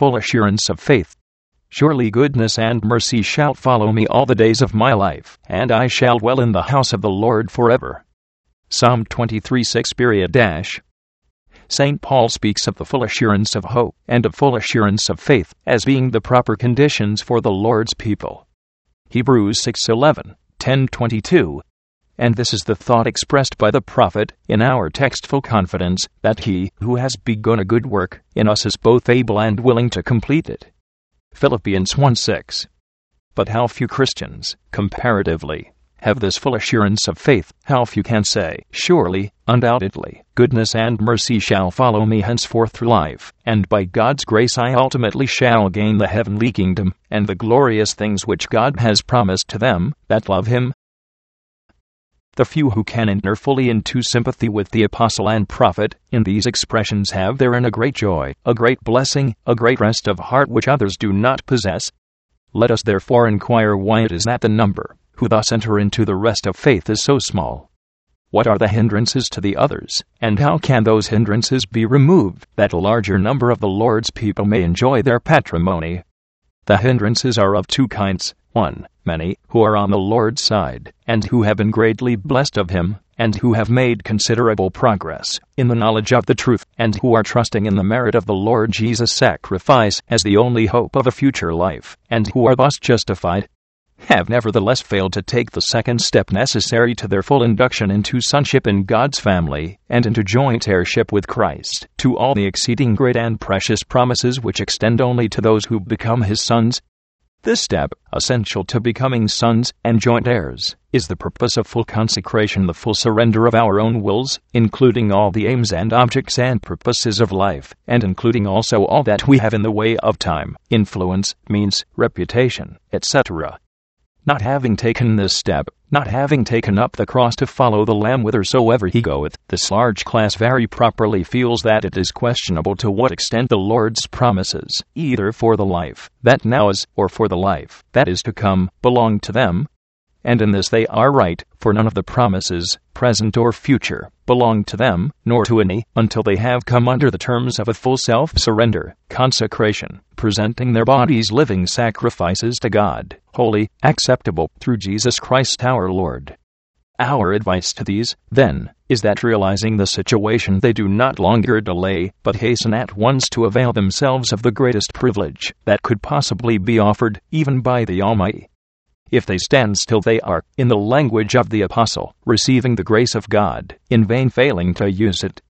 full assurance of faith. Surely goodness and mercy shall follow me all the days of my life, and I shall dwell in the house of the Lord forever. Psalm 23:6. St. Paul speaks of the full assurance of hope and of full assurance of faith as being the proper conditions for the Lord's people. Hebrews 6:11, 10:22. And this is the thought expressed by the prophet in our text: full confidence that he who has begun a good work in us is both able and willing to complete it. Philippians 1:6. But how few Christians, comparatively, have this full assurance of faith. How few can say, surely, undoubtedly, goodness and mercy shall follow me henceforth through life, and by God's grace I ultimately shall gain the heavenly kingdom, and the glorious things which God has promised to them that love Him. The few who can enter fully into sympathy with the apostle and prophet in these expressions have therein a great joy, a great blessing, a great rest of heart which others do not possess. Let us therefore inquire why it is that the number who thus enter into the rest of faith is so small. What are the hindrances to the others, and how can those hindrances be removed, that a larger number of the Lord's people may enjoy their patrimony? The hindrances are of two kinds. 1. Many who are on the Lord's side, and who have been greatly blessed of Him, and who have made considerable progress in the knowledge of the truth, and who are trusting in the merit of the Lord Jesus' sacrifice as the only hope of a future life, and who are thus justified, have nevertheless failed to take the second step necessary to their full induction into sonship in God's family, and into joint heirship with Christ, to all the exceeding great and precious promises which extend only to those who become His sons. This step, essential to becoming sons and joint heirs, is the purpose of full consecration, the full surrender of our own wills, including all the aims and objects and purposes of life, and including also all that we have in the way of time, influence, means, reputation, etc. Not having taken this step, not having taken up the cross to follow the Lamb whithersoever He goeth, this large class very properly feels that it is questionable to what extent the Lord's promises, either for the life that now is, or for the life that is to come, belong to them. And in this they are right, for none of the promises, present or future, belong to them, nor to any, until they have come under the terms of a full self-surrender, consecration, presenting their bodies living sacrifices to God, holy, acceptable, through Jesus Christ our Lord. Our advice to these, then, is that realizing the situation they do not longer delay, but hasten at once to avail themselves of the greatest privilege that could possibly be offered, even by the Almighty. If they stand still, they are, in the language of the apostle, receiving the grace of God, in vain failing to use it.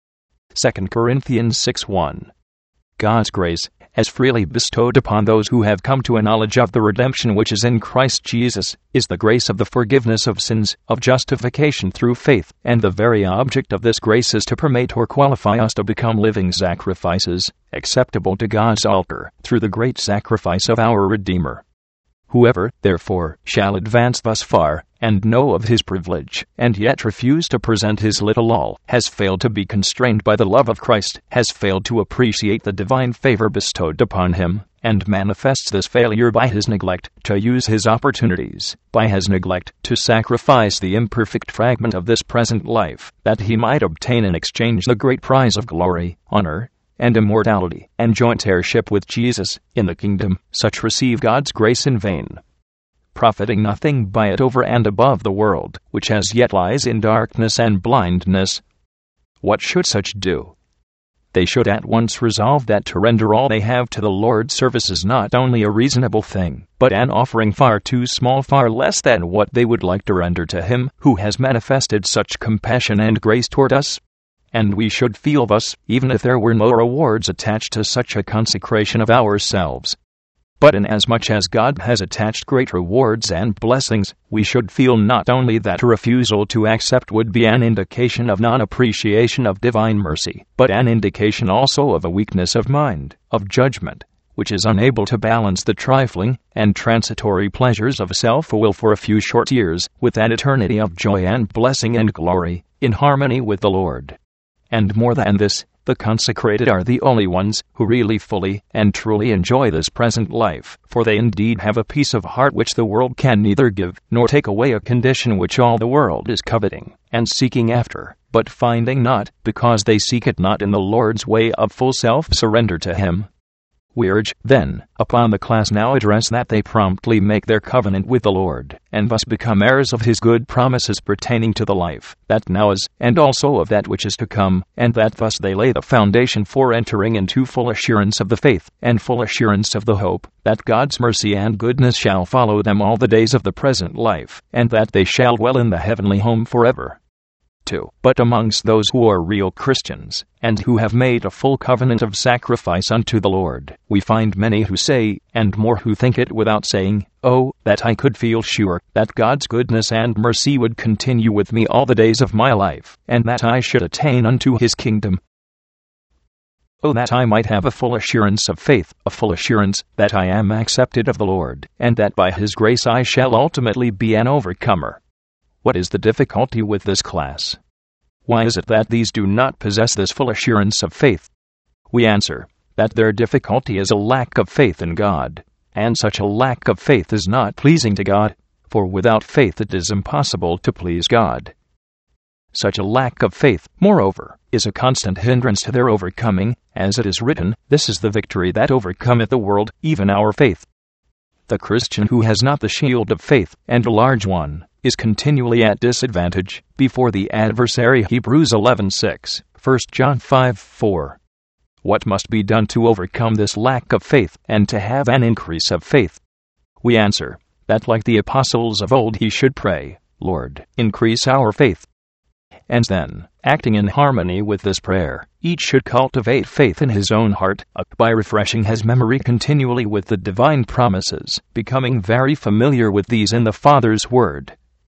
2 Corinthians 6:1. God's grace, as freely bestowed upon those who have come to a knowledge of the redemption which is in Christ Jesus, is the grace of the forgiveness of sins, of justification through faith, and the very object of this grace is to permit or qualify us to become living sacrifices, acceptable to God's altar, through the great sacrifice of our Redeemer. Whoever, therefore, shall advance thus far, and know of his privilege, and yet refuse to present his little all, has failed to be constrained by the love of Christ, has failed to appreciate the divine favor bestowed upon him, and manifests this failure by his neglect to use his opportunities, by his neglect to sacrifice the imperfect fragment of this present life, that he might obtain in exchange the great prize of glory, honor, and immortality, and joint heirship with Jesus in the kingdom. Such receive God's grace in vain, profiting nothing by it over and above the world, which as yet lies in darkness and blindness. What should such do? They should at once resolve that to render all they have to the Lord's service is not only a reasonable thing, but an offering far too small, far less than what they would like to render to Him who has manifested such compassion and grace toward us. And we should feel thus, even if there were no rewards attached to such a consecration of ourselves. But inasmuch as God has attached great rewards and blessings, we should feel not only that a refusal to accept would be an indication of non-appreciation of divine mercy, but an indication also of a weakness of mind, of judgment, which is unable to balance the trifling and transitory pleasures of self-will for a few short years, with an eternity of joy and blessing and glory, in harmony with the Lord. And more than this, the consecrated are the only ones who really fully and truly enjoy this present life, for they indeed have a peace of heart which the world can neither give nor take away, a condition which all the world is coveting and seeking after, but finding not, because they seek it not in the Lord's way of full self-surrender to Him. We urge, then, upon the class now addressed that they promptly make their covenant with the Lord, and thus become heirs of His good promises pertaining to the life that now is, and also of that which is to come, and that thus they lay the foundation for entering into full assurance of the faith, and full assurance of the hope, that God's mercy and goodness shall follow them all the days of the present life, and that they shall dwell in the heavenly home forever. 2. But amongst those who are real Christians, and who have made a full covenant of sacrifice unto the Lord, we find many who say, and more who think it without saying, "Oh, that I could feel sure that God's goodness and mercy would continue with me all the days of my life, and that I should attain unto His kingdom. Oh, that I might have a full assurance of faith, a full assurance that I am accepted of the Lord, and that by His grace I shall ultimately be an overcomer." What is the difficulty with this class? Why is it that these do not possess this full assurance of faith? We answer that their difficulty is a lack of faith in God, and such a lack of faith is not pleasing to God, for without faith it is impossible to please God. Such a lack of faith, moreover, is a constant hindrance to their overcoming, as it is written, "This is the victory that overcometh the world, even our faith." The Christian who has not the shield of faith, and a large one, is continually at disadvantage before the adversary. Hebrews 11:6, 1 John 5:4. What must be done to overcome this lack of faith, and to have an increase of faith? We answer that like the apostles of old he should pray, "Lord, increase our faith." And then, acting in harmony with this prayer, each should cultivate faith in his own heart, by refreshing his memory continually with the divine promises, becoming very familiar with these in the Father's Word.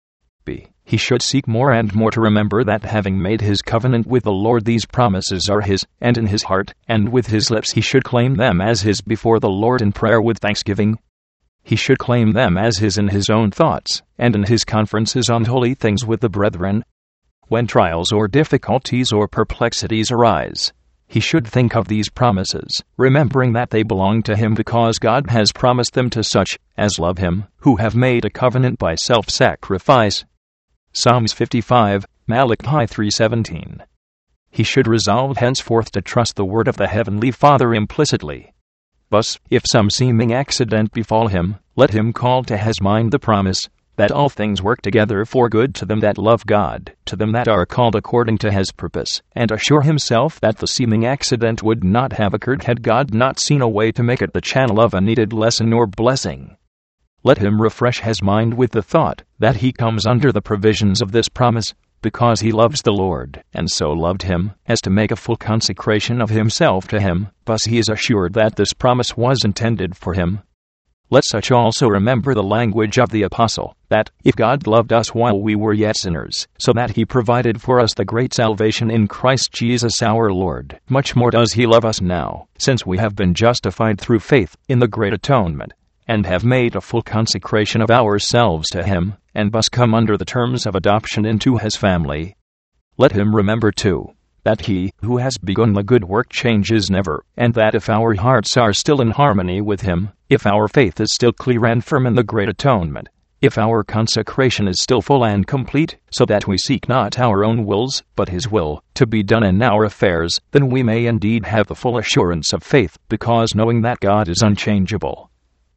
B. He should seek more and more to remember that having made his covenant with the Lord, these promises are his, and in his heart, and with his lips he should claim them as his before the Lord in prayer with thanksgiving. He should claim them as his in his own thoughts, and in his conferences on holy things with the brethren. When trials or difficulties or perplexities arise, he should think of these promises, remembering that they belong to him because God has promised them to such as love him, who have made a covenant by self-sacrifice. Psalms 55, Malachi 3:17. He should resolve henceforth to trust the word of the Heavenly Father implicitly. Thus, if some seeming accident befall him, let him call to his mind the promise that all things work together for good to them that love God, to them that are called according to His purpose, and assure himself that the seeming accident would not have occurred had God not seen a way to make it the channel of a needed lesson or blessing. Let him refresh his mind with the thought that he comes under the provisions of this promise, because he loves the Lord, and so loved Him, as to make a full consecration of himself to Him. Thus he is assured that this promise was intended for him. Let such also remember the language of the Apostle, that, if God loved us while we were yet sinners, so that He provided for us the great salvation in Christ Jesus our Lord, much more does He love us now, since we have been justified through faith in the great atonement, and have made a full consecration of ourselves to Him, and thus come under the terms of adoption into His family. Let him remember, too, that He who has begun the good work changes never, and that if our hearts are still in harmony with Him, if our faith is still clear and firm in the great atonement, if our consecration is still full and complete, so that we seek not our own wills, but His will, to be done in our affairs, then we may indeed have the full assurance of faith, because knowing that God is unchangeable,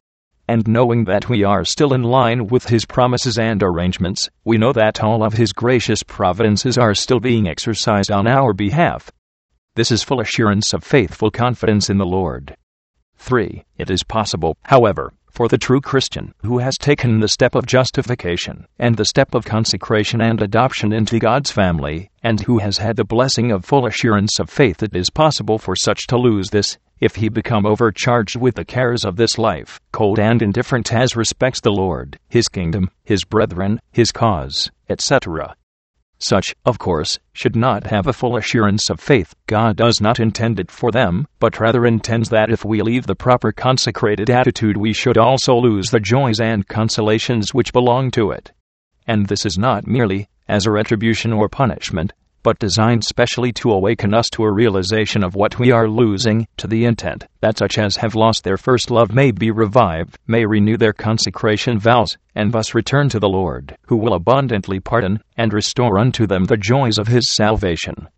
and knowing that we are still in line with His promises and arrangements, we know that all of His gracious providences are still being exercised on our behalf. This is full assurance of faithful confidence in the Lord. 3. It is possible, however, for the true Christian, who has taken the step of justification, and the step of consecration and adoption into God's family, and who has had the blessing of full assurance of faith, it is possible for such to lose this, if he become overcharged with the cares of this life, cold and indifferent as respects the Lord, His kingdom, His brethren, His cause, etc. Such, of course, should not have a full assurance of faith. God does not intend it for them, but rather intends that if we leave the proper consecrated attitude, we should also lose the joys and consolations which belong to it. And this is not merely as a retribution or punishment, but designed specially to awaken us to a realization of what we are losing, to the intent that such as have lost their first love may be revived, may renew their consecration vows, and thus return to the Lord, who will abundantly pardon and restore unto them the joys of His salvation.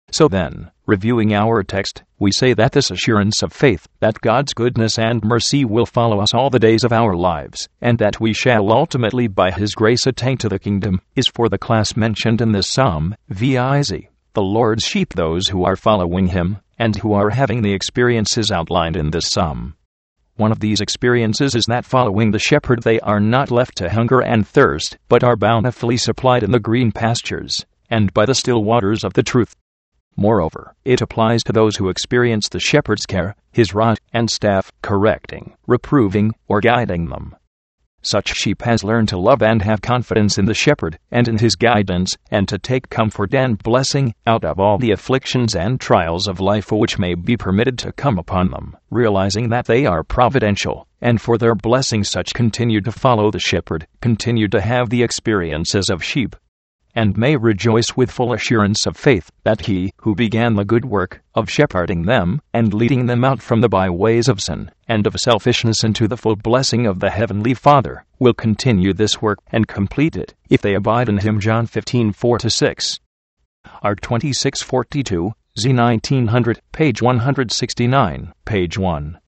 So then, reviewing our text, we say that this assurance of faith, that God's goodness and mercy will follow us all the days of our lives, and that we shall ultimately by His grace attain to the kingdom, is for the class mentioned in this psalm, viz., the Lord's sheep, those who are following Him, and who are having the experiences outlined in this psalm. One of these experiences is that following the shepherd they are not left to hunger and thirst, but are bountifully supplied in the green pastures, and by the still waters of the truth. Moreover, it applies to those who experience the shepherd's care, his rod and staff, correcting, reproving, or guiding them. Such sheep as learn to love and have confidence in the shepherd and in his guidance, and to take comfort and blessing out of all the afflictions and trials of life which may be permitted to come upon them, realizing that they are providential, and for their blessing such continue to follow the shepherd, continue to have the experiences of sheep, and may rejoice with full assurance of faith that He who began the good work of shepherding them and leading them out from the byways of sin and of selfishness into the full blessing of the Heavenly Father will continue this work and complete it, if they abide in Him. John 15:4-6. R 2642, Z 1900, page 169, page 1.